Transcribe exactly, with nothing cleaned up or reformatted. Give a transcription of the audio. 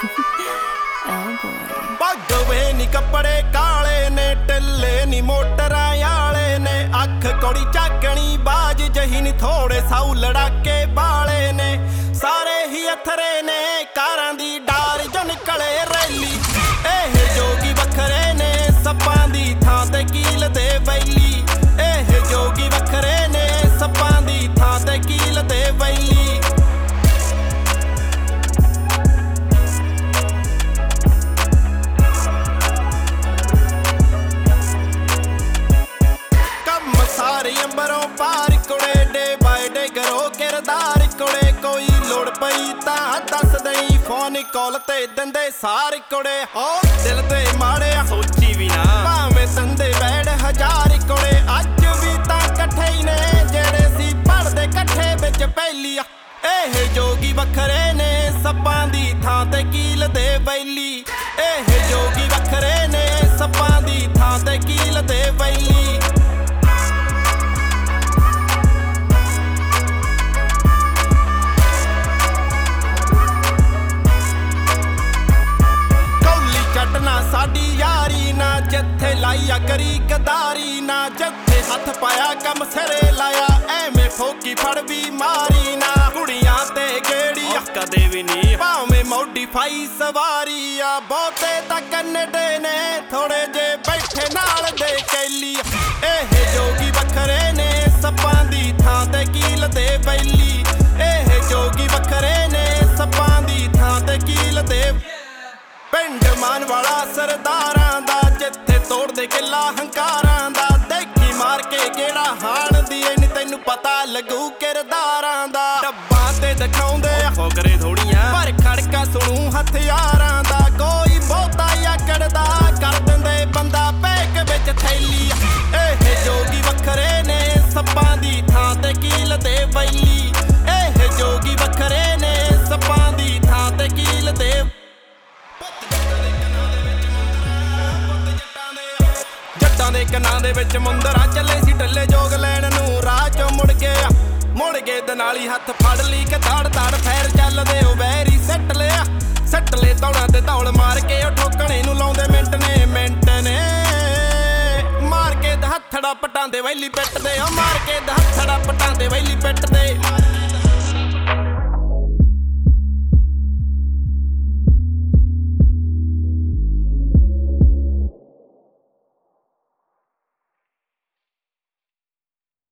Oh boy. पगवे नी कपड़े काले ने टिल्ले नी मोटरां आले ने अख कौड़ी झाकणी बाज जही नी थोड़े साऊ लड़ाके बाले ने सारे ही अथरे ने कारां दी डार जो निकले रैली एह जोगी वखरे ने सप्पां दी थां ते कील दे वैली एह जोगी वखरे ने सप्पां दी थां ते कील दे वैली सारे अंबरों पार कुड़े डे बाय डे करो किरदार कुड़े कोई लोड़ पई तां दस दई फोन कॉल ते दंदे सार कुड़े ओ दिल ते माड़े सोची भी ना भावें दंदे बैठ हजार कुड़े अज भी तां कट्ठे ही ने जेड़े सी पढ़दे कट्ठे विच पहली एह जोगी वखरे ने सप्पां दी थां ते कील दे वैली एह जोगी वखरे ने सप्पां दी थां ते कील दे वैली ना साडी यारी ना जत्थे लाइया करी गदारी ना जत्थे हथ पाया कम सिरे लाया एवें फोकी फड़ भी मारी ना कुड़ियां ते गेड़ी कदे भी नहीं भावें मॉडिफाई सवारी आ बहुते तां कन्नडे ने थोड़े जे बैठे नाल दे कैली एह जोगी वखरे ने सप्पां दी थां ते कील दे वैली एह जोगी वखरे ने सप्पां दी थां ते कील दे पिंड मान वाला सरदारां दा जिथे तोड़ दे किला हंकारां दा देखी मार के गेड़ा हाण दी नी तैनू पता लगू किरदारां दा डब्बा ते दिखाउंदे फोकरे थोड़ियां पर खड़का सुनू हथियारां दा कोई बहुता आकड़दा कर दिंदे बंदा पैक विच थैली एह जोगी वखरे ने सप्पां दी थां ते कील दे वैली एह जोगी वखरे ने सप्पां दी थां ते कील दे जट्टां दे कनां दे विच मुंदरा चले सी ढले जोग लैण नूं राह चों मुड़ गया मुड़ गए ते नाली हत्थ फड़ ली के ताड़ ताड़ फैर चलदे ओ वैरी सੱਟ लिया सੱਟ ले दौड़ां ते दौड़ मार के ओ ठोकणे नूं लाउंदे मिंट ने मिंट ने मार के हत्थड़ा पटांदे वैली पिੱਟ दे ओ मार के हत्थड़ा पटांदे वैली पिੱਟ दे